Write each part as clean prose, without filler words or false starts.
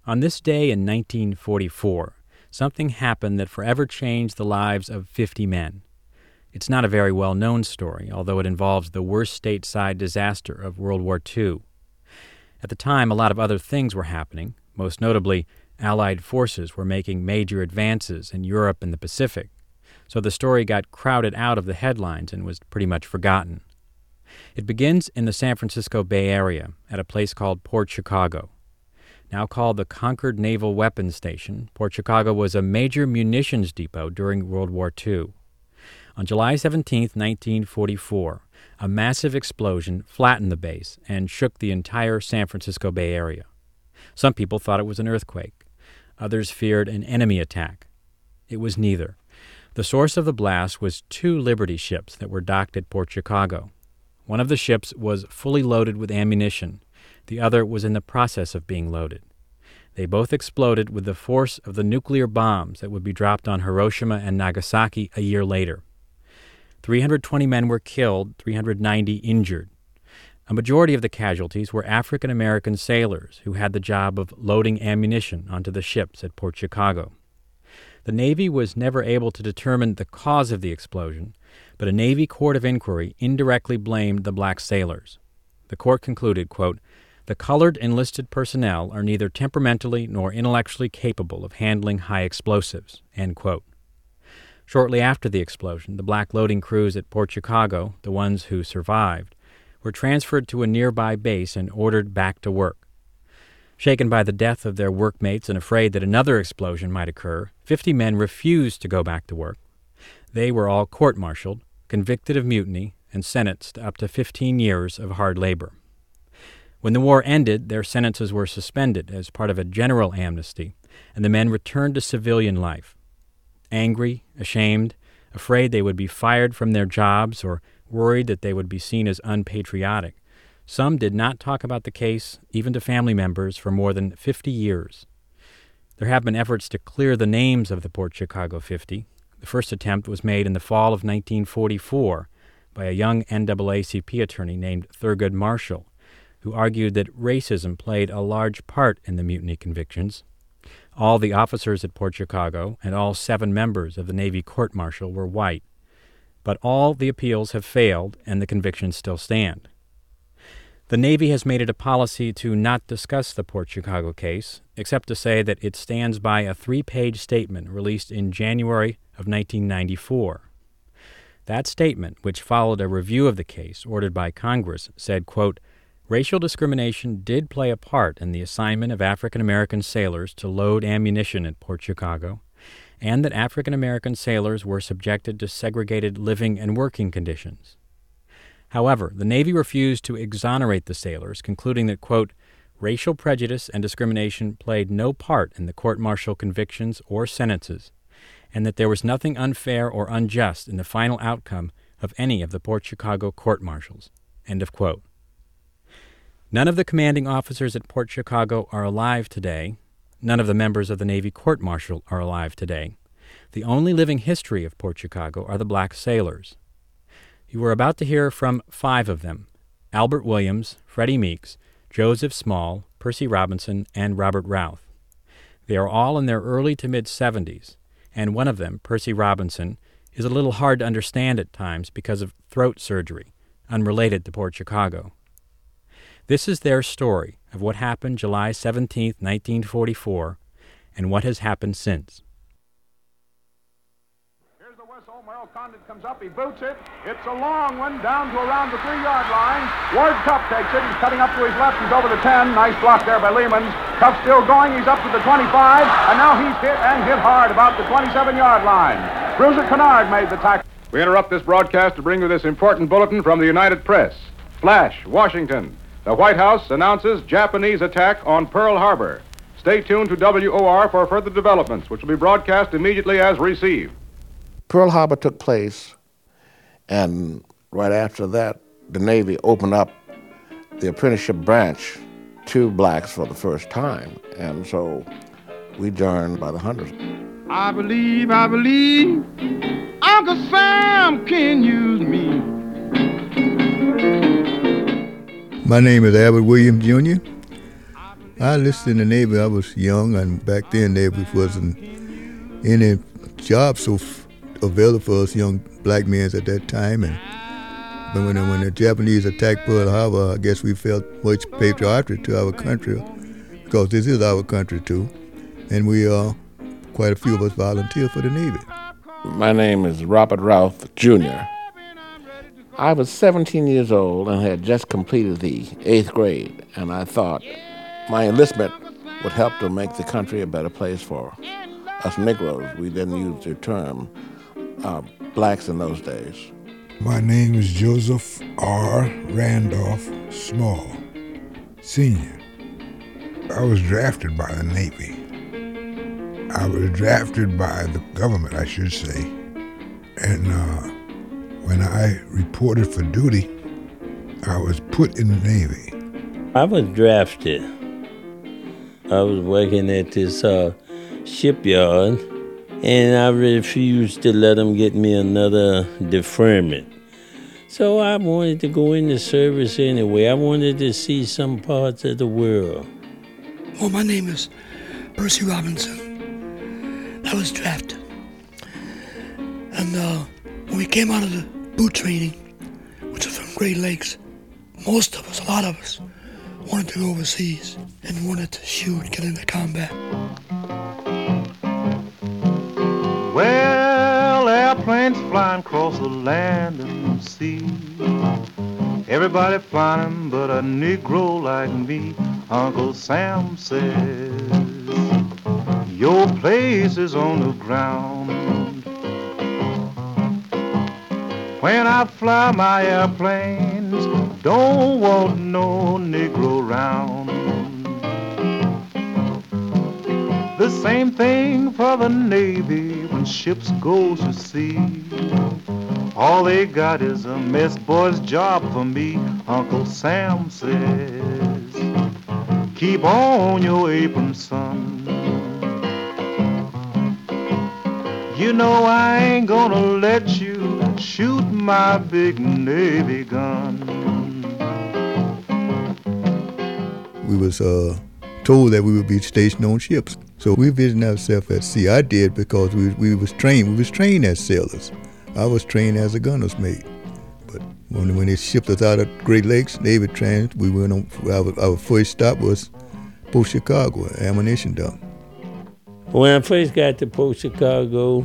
On this day in 1944, something happened that forever changed the lives of 50 men. It's not a very well-known story, although it involves the worst stateside disaster of World War II. At the time, a lot of other things were happening. Most notably, Allied forces were making major advances in Europe and the Pacific, so the story got crowded out of the headlines and was pretty much forgotten. It begins in the San Francisco Bay Area at a place called Port Chicago. Now called the Concord Naval Weapons Station, Port Chicago was a major munitions depot during World War II. On July 17, 1944, a massive explosion flattened the base and shook the entire San Francisco Bay Area. Some people thought it was an earthquake. Others feared an enemy attack. It was neither. The source of the blast was 2 Liberty ships that were docked at Port Chicago. One of the ships was fully loaded with ammunition. The other was in the process of being loaded. They both exploded with the force of the nuclear bombs that would be dropped on Hiroshima and Nagasaki a year later. 320 men were killed, 390 injured. A majority of the casualties were African American sailors who had the job of loading ammunition onto the ships at Port Chicago. The Navy was never able to determine the cause of the explosion, but a Navy court of inquiry indirectly blamed the black sailors. The court concluded, quote, "The colored enlisted personnel are neither temperamentally nor intellectually capable of handling high explosives," end quote. Shortly after the explosion, the black loading crews at Port Chicago, the ones who survived, were transferred to a nearby base and ordered back to work. Shaken by the death of their workmates and afraid that another explosion might occur, 50 men refused to go back to work. They were all court-martialed, convicted of mutiny, and sentenced to up to 15 years of hard labor. When the war ended, their sentences were suspended as part of a general amnesty, and the men returned to civilian life. Angry, ashamed, afraid they would be fired from their jobs or worried that they would be seen as unpatriotic, some did not talk about the case, even to family members, for more than 50 years. There have been efforts to clear the names of the Port Chicago 50. The first attempt was made in the fall of 1944 by a young NAACP attorney named Thurgood Marshall, who argued that racism played a large part in the mutiny convictions. All the officers at Port Chicago and all 7 members of the Navy court-martial were white. But all the appeals have failed, and the convictions still stand. The Navy has made it a policy to not discuss the Port Chicago case, except to say that it stands by a 3-page statement released in January of 1994. That statement, which followed a review of the case ordered by Congress, said, quote, "Racial discrimination did play a part in the assignment of African American sailors to load ammunition at Port Chicago, and that African American sailors were subjected to segregated living and working conditions." However, the Navy refused to exonerate the sailors, concluding that, quote, "Racial prejudice and discrimination played no part in the court-martial convictions or sentences, and that there was nothing unfair or unjust in the final outcome of any of the Port Chicago court-martials," end of quote. None of the commanding officers at Port Chicago are alive today. None of the members of the Navy court-martial are alive today. The only living history of Port Chicago are the black sailors. You are about to hear from 5 of them: Albert Williams, Freddie Meeks, Joseph Small, Percy Robinson, and Robert Routh. They are all in their early to mid-70s, and one of them, Percy Robinson, is a little hard to understand at times because of throat surgery, unrelated to Port Chicago. This is their story of what happened July 17, 1944, and what has happened since. Here's the whistle. Merrill Condit comes up. He boots it. It's a long one down to around the 3-yard line. Ward Cup takes it. He's cutting up to his left. He's over the 10. Nice block there by Lehman. Cup still going. He's up to the 25. And now he's hit and hit hard about the 27-yard line. Bruiser Kennard made the tackle. We interrupt this broadcast to bring you this important bulletin from the United Press. Flash, Washington. The White House announces Japanese attack on Pearl Harbor. Stay tuned to WOR for further developments, which will be broadcast immediately as received. Pearl Harbor took place, and right after that, the Navy opened up the apprenticeship branch to blacks for the first time, and so we joined by the hundreds. I believe Uncle Sam can use me. My name is Albert Williams, Jr. I enlisted in the Navy. I was young, and back then there wasn't any job so available for us young black men at that time. And when the Japanese attacked Pearl Harbor, I guess we felt much patriotic to our country, because this is our country too. And we quite a few of us volunteered for the Navy. My name is Robert Routh, Jr. I was 17 years old and had just completed the 8th grade, and I thought my enlistment would help to make the country a better place for us Negroes. We didn't use the term blacks in those days. My name is Joseph R. Randolph Small, Sr. I was drafted by the Navy. I was drafted by the government, I should say. And when I reported for duty, I was put in the Navy. I was drafted. I was working at this shipyard, and I refused to let them get me another deferment. So I wanted to go into service anyway. I wanted to see some parts of the world. Well, my name is Percy Robinson. I was drafted. And when we came out of the boot training, which was from Great Lakes, most of us, a lot of us, wanted to go overseas and wanted to shoot, get into combat. Well, airplanes flying across the land and sea. Everybody flying but a Negro like me. Uncle Sam says, your place is on the ground. When I fly my airplanes, don't want no Negro round. The same thing for the Navy when ships go to sea. All they got is a mess boy's job for me. Uncle Sam says, keep on your apron, son. You know I ain't gonna let you shoot my big Navy gun. We was told that we would be stationed on ships. So we visited ourselves at sea. I did because we was trained. We was trained as sailors. I was trained as a gunner's mate. But when they shipped us out of Great Lakes, Navy trained, we went on. Our first stop was Port Chicago, ammunition dump. When I first got to Port Chicago,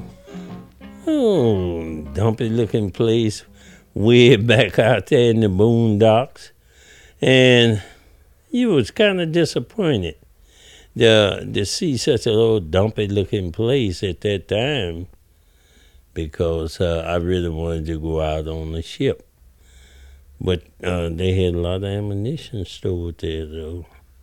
dumpy looking place, way back out there in the boondocks, and you was kind of disappointed to see such a little dumpy looking place at that time, because I really wanted to go out on the ship. But they had a lot of ammunition stored there, though.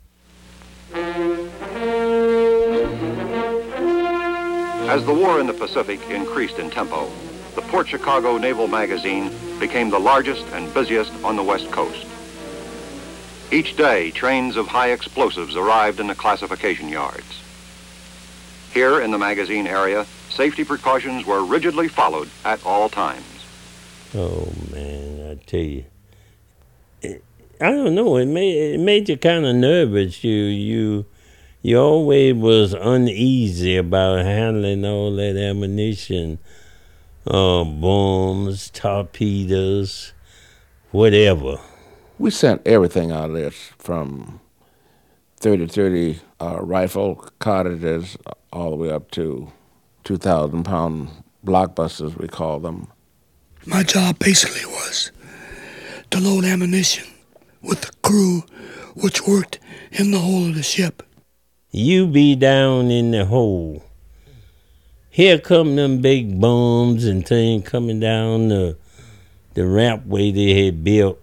As the war in the Pacific increased in tempo, the Port Chicago Naval Magazine became the largest and busiest on the West Coast. Each day, trains of high explosives arrived in the classification yards. Here in the magazine area, safety precautions were rigidly followed at all times. Oh, man, I tell you. I don't know, it made you kind of nervous. You always was uneasy about handling all that ammunition, bombs, torpedoes, whatever. We sent everything out of this, from 30-30 rifle cartridges all the way up to 2,000-pound blockbusters, we call them. My job basically was to load ammunition with the crew which worked in the hull of the ship. You be down in the hole. Here come them big bombs and things coming down the rampway they had built.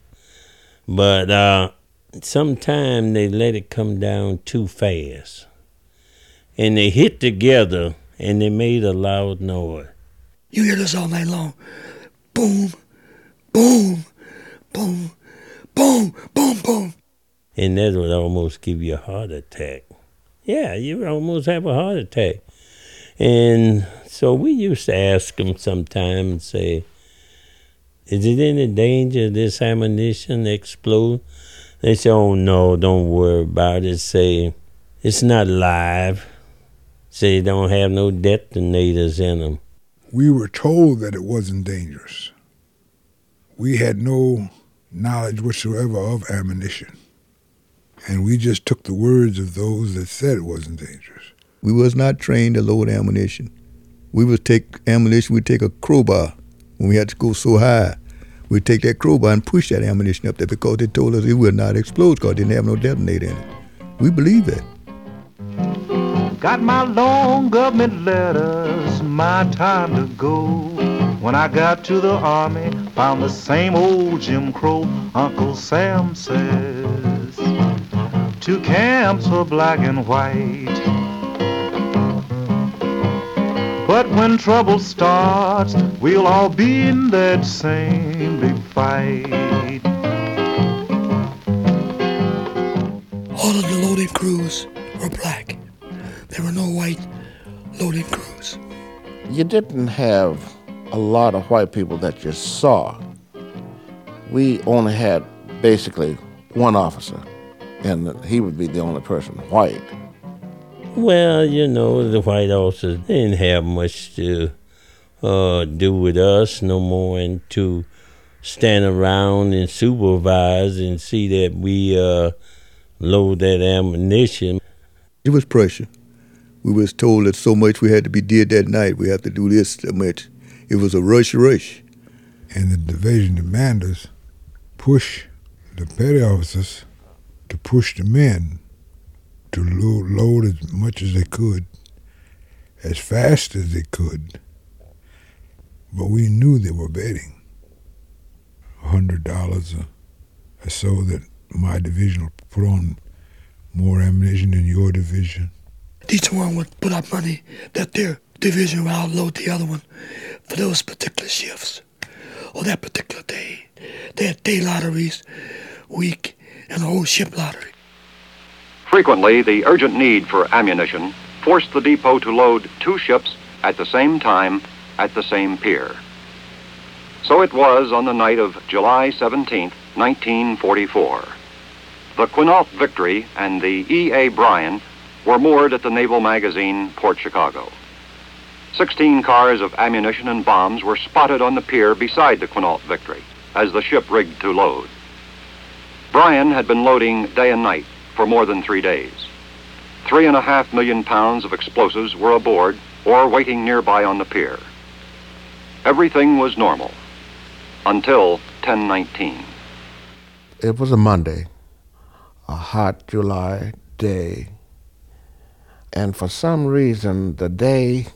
But sometimes they let it come down too fast. And they hit together and they made a loud noise. You hear this all night long. Boom, boom, boom, boom, boom, boom. And that would almost give you a heart attack. Yeah, you would almost have a heart attack. And so we used to ask them sometime and say, is it any danger this ammunition explode? They say, oh, no, don't worry about it. Say, it's not live. Say, don't have no detonators in them. We were told that it wasn't dangerous. We had no knowledge whatsoever of ammunition. And we just took the words of those that said it wasn't dangerous. We was not trained to load ammunition. We would take ammunition, we'd take a crowbar when we had to go so high. We'd take that crowbar and push that ammunition up there because they told us it would not explode because it didn't have no detonator in it. We believe that. Got my long government letters, my time to go. When I got to the army, found the same old Jim Crow. Uncle Sam says, 2 camps were black and white. But when trouble starts, we'll all be in that same big fight. All of the loading crews were black. There were no white loading crews. You didn't have a lot of white people that you saw. We only had basically one officer, and he would be the only person white. Well, you know, the white officers didn't have much to do with us no more and to stand around and supervise and see that we load that ammunition. It was pressure. We was told that so much we had to be did that night. We have to do this so much. It was a rush. And the division commanders push the petty officers to push the men to load as much as they could, as fast as they could. But we knew they were betting $100 or so that my division would put on more ammunition than your division. Each one would put up money that their division would outload the other one for those particular shifts or that particular day. They had day lotteries, week, and a whole ship lottery. Frequently, the urgent need for ammunition forced the depot to load 2 ships at the same time at the same pier. So it was on the night of July 17, 1944. The Quinault Victory and the E.A. Bryan were moored at the Naval Magazine, Port Chicago. 16 cars of ammunition and bombs were spotted on the pier beside the Quinault Victory as the ship rigged to load. Bryan had been loading day and night for more than 3 days. 3.5 million pounds of explosives were aboard or waiting nearby on the pier. Everything was normal until 10/19. It was a Monday, a hot July day, and for some reason the day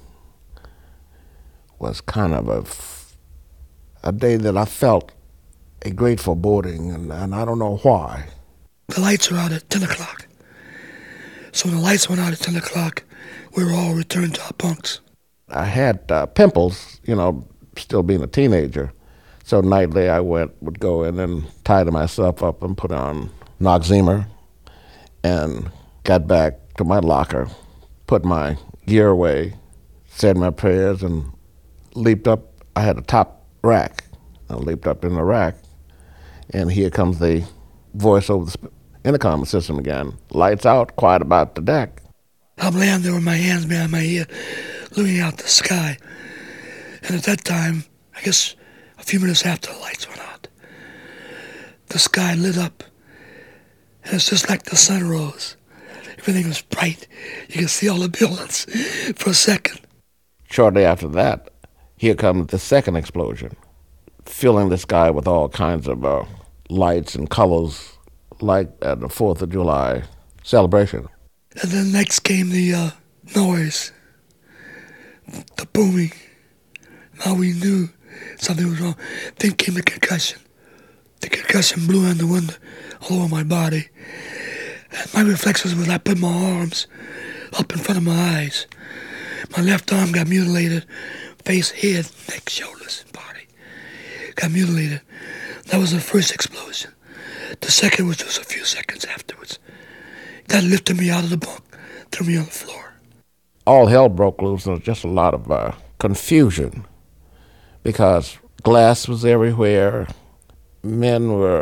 was kind of a day that I felt a great foreboding, and I don't know why. The lights were out at 10 o'clock. So when the lights went out at 10 o'clock, we were all returned to our bunks. I had pimples, still being a teenager. So nightly I would go in and tidy myself up and put on Noxemer and got back to my locker, put my gear away, said my prayers, and leaped up. I had a top rack. I leaped up in the rack, and here comes the voice over the intercom system again. Lights out, quiet about the deck. I'm laying there with my hands behind my head, looking out the sky. And at that time, I guess a few minutes after the lights went out, the sky lit up, and it's just like the sun rose. Everything was bright. You could see all the buildings for a second. Shortly after that, here comes the second explosion, filling the sky with all kinds of lights and colors, like at the 4th of July celebration. And then next came the noise, the booming. Now we knew something was wrong. Then came the concussion. The concussion blew on the wind all over my body. And my reflexes was I put my arms up in front of my eyes. My left arm got mutilated, face, head, neck, shoulders, and body. Got mutilated. That was the first explosion. The second was just a few seconds afterwards. That lifted me out of the bunk, threw me on the floor. All hell broke loose. There was just a lot of confusion because glass was everywhere. Men were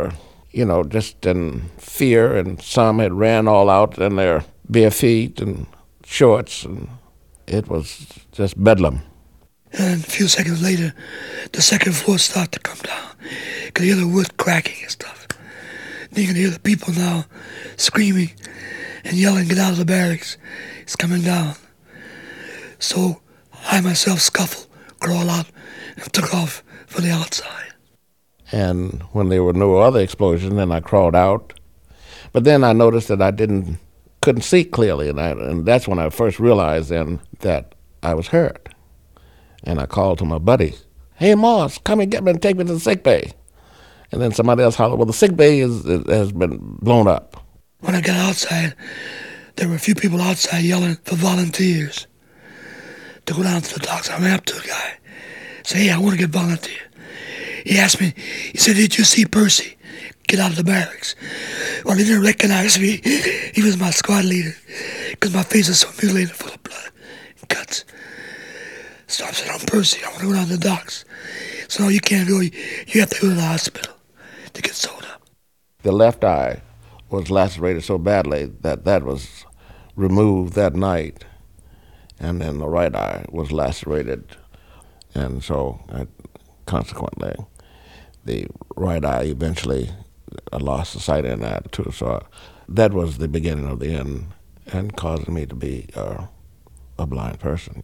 just in fear, and some had ran all out in their bare feet and shorts, and it was just bedlam. And a few seconds later, the second floor started to come down. You could hear the wood cracking and stuff. Then you can hear the people now screaming and yelling, "Get out of the barracks, it's coming down." So I myself scuffled, crawled out, and took off for the outside. And when there were no other explosions, then I crawled out. But then I noticed that I couldn't see clearly, and that's when I first realized then that I was hurt. And I called to my buddy, "Hey, Moss, come and get me and take me to the sick bay." And then somebody else hollered, "Well, the sick bay has been blown up." When I got outside, there were a few people outside yelling for volunteers to go down to the docks. I went up to a guy, said, "Hey, I want to get volunteer." He asked me, he said, "Did you see Percy get out of the barracks?" Well, he didn't recognize me. He was my squad leader because my face was so mutilated, full of blood and cuts. So I said, "I'm Percy. I want to go down to the docks." So no, you can't go. You have to go to the hospital to get sewed up. The left eye was lacerated so badly that was removed that night, and then the right eye was lacerated, and so consequently, the right eye eventually lost the sight in that too. So that was the beginning of the end, and caused me to be a blind person.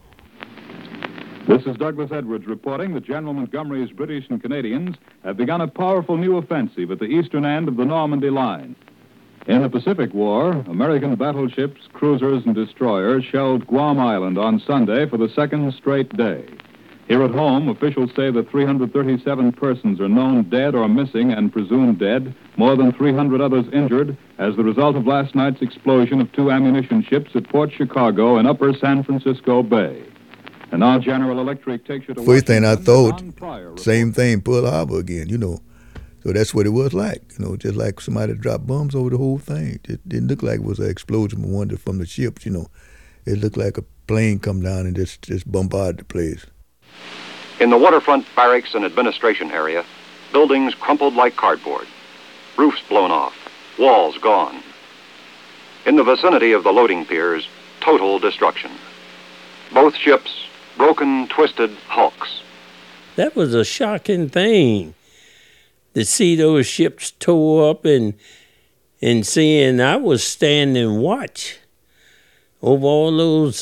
This is Douglas Edwards reporting that General Montgomery's British and Canadians have begun a powerful new offensive at the eastern end of the Normandy Line. In the Pacific War, American battleships, cruisers, and destroyers shelled Guam Island on Sunday for the second straight day. Here at home, officials say that 337 persons are known dead or missing and presumed dead, more than 300 others injured as the result of last night's explosion of 2 ammunition ships at Port Chicago in upper San Francisco Bay. And now General Electric takes you to... First thing I thought, same thing, Pearl Harbor again, So that's what it was like, just like somebody dropped bombs over the whole thing. It didn't look like it was an explosion from the ships, It looked like a plane come down and just bombarded the place. In the waterfront barracks and administration area, buildings crumpled like cardboard, roofs blown off, walls gone. In the vicinity of the loading piers, total destruction. Both ships, broken, twisted hulks. That was a shocking thing to see those ships tore up and seeing I was standing watch over all those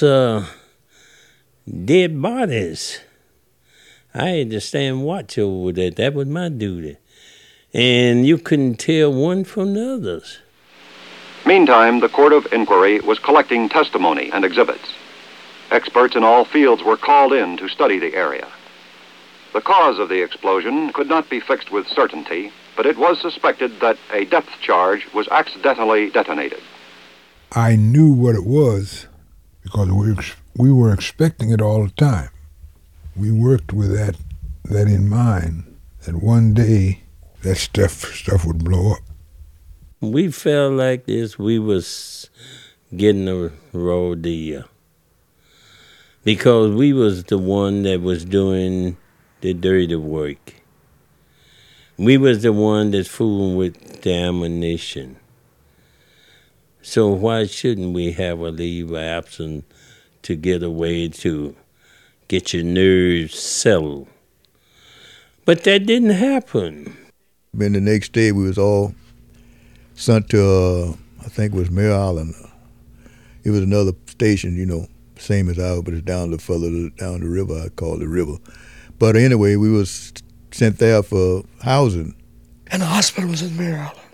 dead bodies. I had to stand watch over that. That was my duty. And you couldn't tell one from the others. Meantime, the Court of Inquiry was collecting testimony and exhibits. Experts in all fields were called in to study the area. The cause of the explosion could not be fixed with certainty, but it was suspected that a depth charge was accidentally detonated. I knew what it was because we were expecting it all the time. We worked with that in mind, that one day that stuff would blow up. We felt like this, we was getting a raw deal. Because we was the one that was doing the dirty work. We was the one that's fooling with the ammunition. So why shouldn't we have a leave of absence to get away to get your nerves settled? But that didn't happen. Then the next day we was all sent to, I think it was Mare Island. It was another station, same as ours, but it's down further down the river. I call it the river. But anyway, we was sent there for housing. And the hospital was in Mare Island.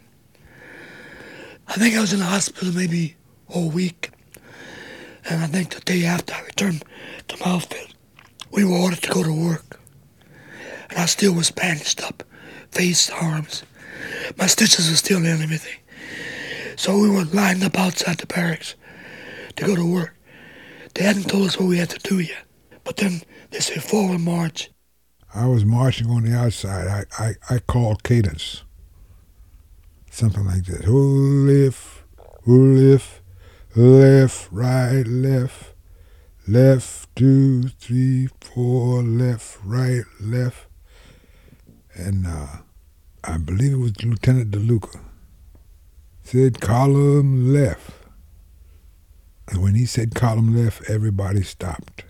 I think I was in the hospital maybe a week. And I think the day after I returned to my outfit, we were ordered to go to work. And I still was bandaged up, face, arms. My stitches were still there and everything. So we were lined up outside the barracks to go to work. They hadn't told us what we had to do yet. But then they said, forward march. I was marching on the outside. I called cadence. Something like this. Who lift, left, right, left, left, 2, 3, 4, left, right, left. And I believe it was Lieutenant DeLuca, said column left. And when he said column left, everybody stopped.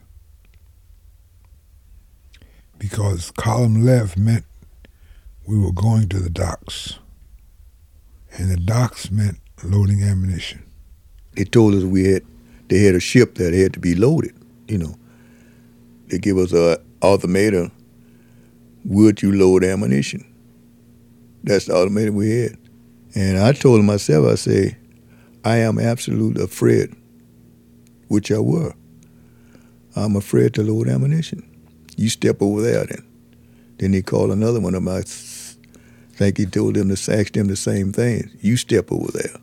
Because column left meant we were going to the docks. And the docks meant loading ammunition. They told us they had a ship that had to be loaded, you know. They give us an ultimatum, would you load ammunition? That's the ultimatum we had. And I told them myself, I say, I am absolutely afraid, which I were. I'm afraid to load ammunition. You step over there then. Then they called another one of them. I think he told them to ask them the same thing. You step over there.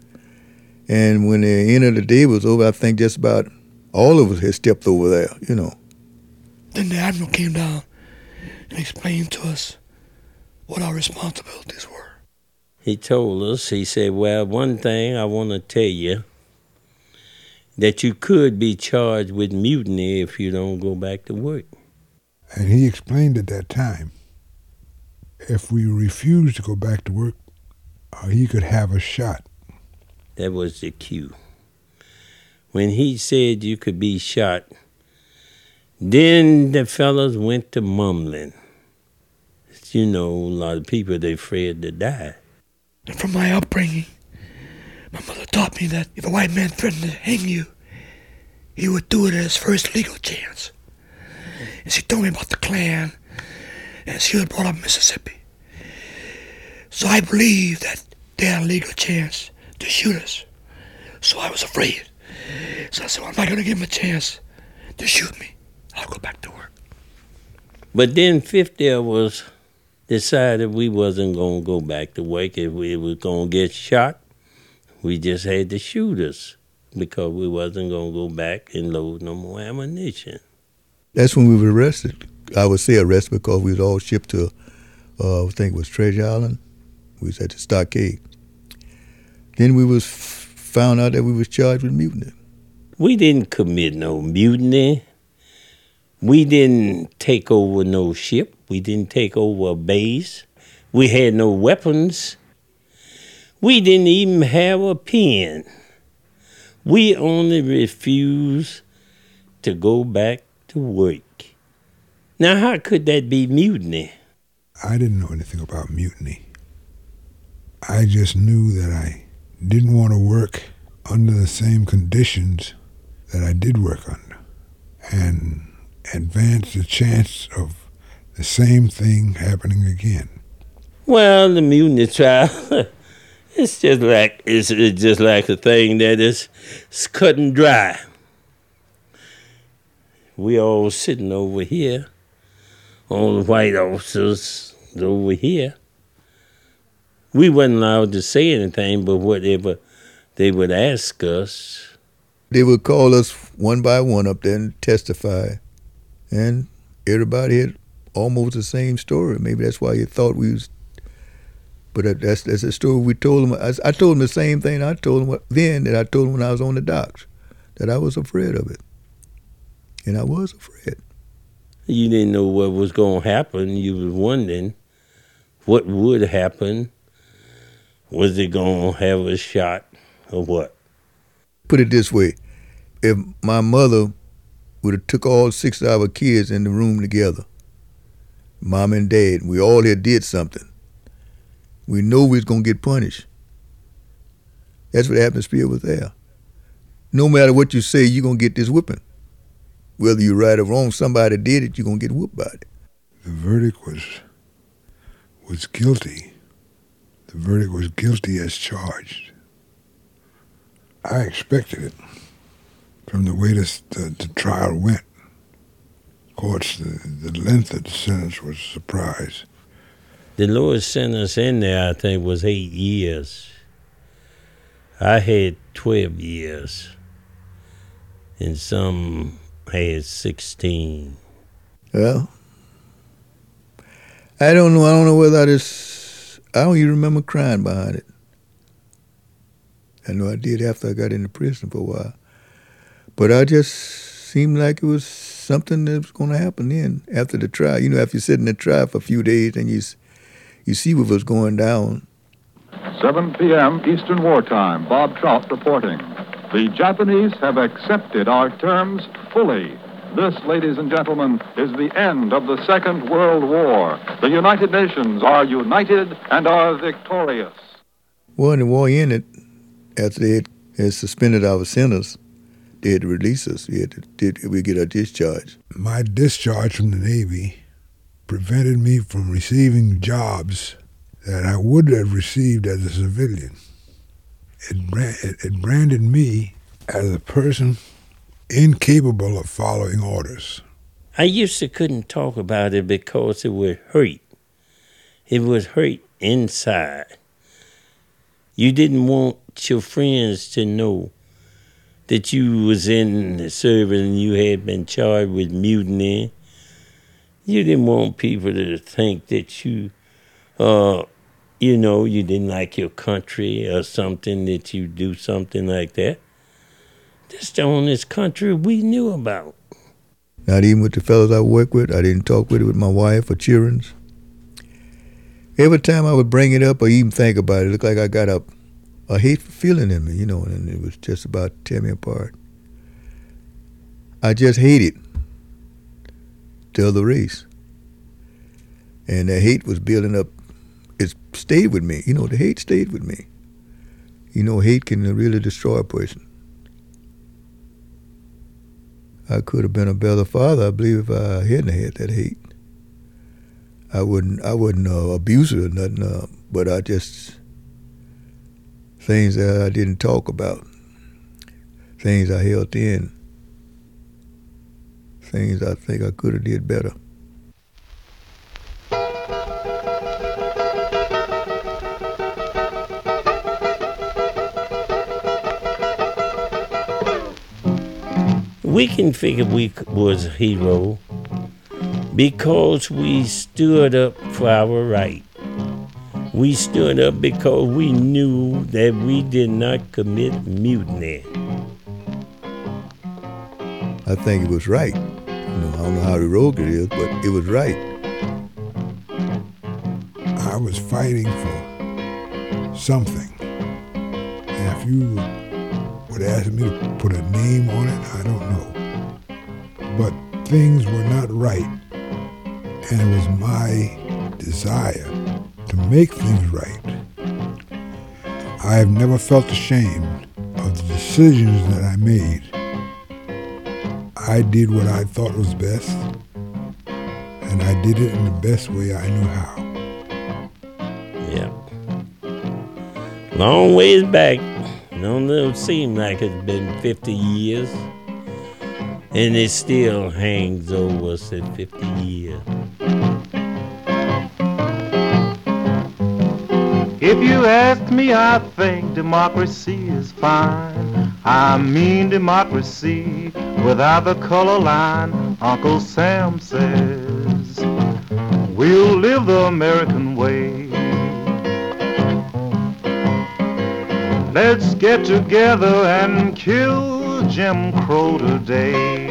And when the end of the day was over, I think just about all of us had stepped over there, you know. Then the Admiral came down and explained to us what our responsibilities were. He told us, he said, well, one thing I want to tell you, that you could be charged with mutiny if you don't go back to work. And he explained at that time, if we refused to go back to work, he could have a shot. That was the cue. When he said you could be shot, then the fellas went to mumbling. You know, a lot of people, they're afraid to die. And from my upbringing, my mother taught me that if a white man threatened to hang you, he would do it at his first legal chance. And she told me about the Klan, and she was brought up in Mississippi. So I believed that they had a legal chance to shoot us. So I was afraid. So I said, well, I'm not going to give them a chance to shoot me. I'll go back to work. But then 50 of us decided we wasn't going to go back to work. If we was going to get shot, we just had to shoot us because we wasn't going to go back and load no more ammunition. That's when we were arrested. I would say arrested because we was all shipped to, I think it was Treasure Island. We was at the stockade. Then we was found out that we was charged with mutiny. We didn't commit no mutiny. We didn't take over no ship. We didn't take over a base. We had no weapons. We didn't even have a pen. We only refused to go back to work. Now, how could that be mutiny? I didn't know anything about mutiny. I just knew that I didn't want to work under the same conditions that I did work under and advance the chance of the same thing happening again. Well, the mutiny trial, it's just like a thing that is cut and dry. We all sitting over here, all the white officers over here. We wasn't allowed to say anything but whatever they would ask us. They would call us one by one up there and testify. And everybody had almost the same story. Maybe that's why you thought we was... But that's a story we told them. I told them the same thing I told them then that I told them when I was on the docks, that I was afraid of it. And I was afraid. You didn't know what was going to happen. You was wondering what would happen. Was it going to have a shot or what? Put it this way. If my mother would have took all 6 of our kids in the room together, mom and dad, we all had did something, we know we was going to get punished. That's what the atmosphere was there. No matter what you say, you're going to get this whipping. Whether you're right or wrong, somebody did it, you're going to get whooped by it. The verdict was guilty. The verdict was guilty as charged. I expected it from the way the trial went. Of course, the length of the sentence was a surprise. The lowest sentence in there, I think, was 8 years. I had 12 years, and some had 16. Well, I don't know. I don't know whether I don't even remember crying behind it. I know I did after I got into prison for a while. But I just seemed like it was something that was going to happen then after the trial. You know, after you sit in the trial for a few days and you you see what was going down. 7 p.m. Eastern Wartime. Bob Trout reporting. The Japanese have accepted our terms fully. This, ladies and gentlemen, is the end of the Second World War. The United Nations are united and are victorious. Well, when the war ended, after they had suspended our sentence, they had to release us. We get our discharge. My discharge from the Navy prevented me from receiving jobs that I would have received as a civilian. It branded me as a person incapable of following orders. I used to couldn't talk about it because it would hurt. It would hurt inside. You didn't want your friends to know that you was in the service and you had been charged with mutiny. You didn't want people to think that you didn't like your country or something, that you do something like that. That's the only country we knew about. Not even with the fellows I work with. I didn't talk with my wife or children. Every time I would bring it up or even think about it, it looked like I got a hateful feeling in me, and it was just about to tear me apart. I just hated the other race. And that hate was building up. It stayed with me. The hate stayed with me. Hate can really destroy a person. I could have been a better father, I believe, if I hadn't had that hate. I wouldn't abuse it or nothing, but things that I didn't talk about, things I held in, things I think I could have did better. We can figure we was a hero because we stood up for our right. We stood up because we knew that we did not commit mutiny. I think it was right. I don't know how heroic it is, but it was right. I was fighting for something. And if you would ask me to put a name on it, I don't know. But things were not right. And it was my desire to make things right. I have never felt ashamed of the decisions that I made. I did what I thought was best, and I did it in the best way I knew how. Yeah. Long ways back. Don't seem like it's been 50 years. And it still hangs over us at 50 years. If you ask me, I think democracy is fine. I mean democracy without the color line. Uncle Sam says we'll live the American way. Let's get together and kill Jim Crow today.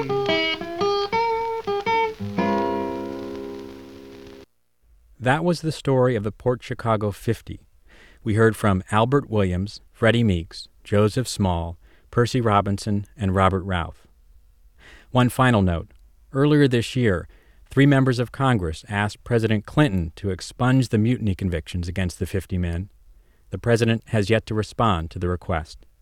That was the story of the Port Chicago 50. We heard from Albert Williams, Freddie Meeks, Joseph Small, Percy Robinson, and Robert Routh. One final note. Earlier this year, 3 members of Congress asked President Clinton to expunge the mutiny convictions against the 50 men. The president has yet to respond to the request.